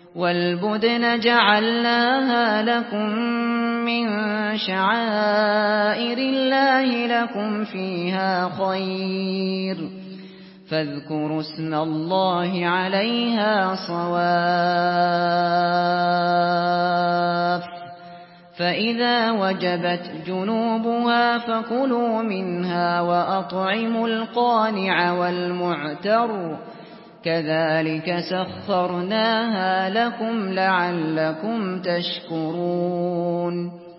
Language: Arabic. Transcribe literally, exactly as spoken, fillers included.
وَالْبُدْنَ جَعَلْنَاهَا لَكُم مِّن شَعَائِرِ اللَّهِ لَكُمْ فِيهَا خَيْرٌ فاذكروا اسم الله عليها صواف فإذا وجبت جنوبها فكلوا منها وأطعموا القانع والمعتر كذلك سخرناها لكم لعلكم تشكرون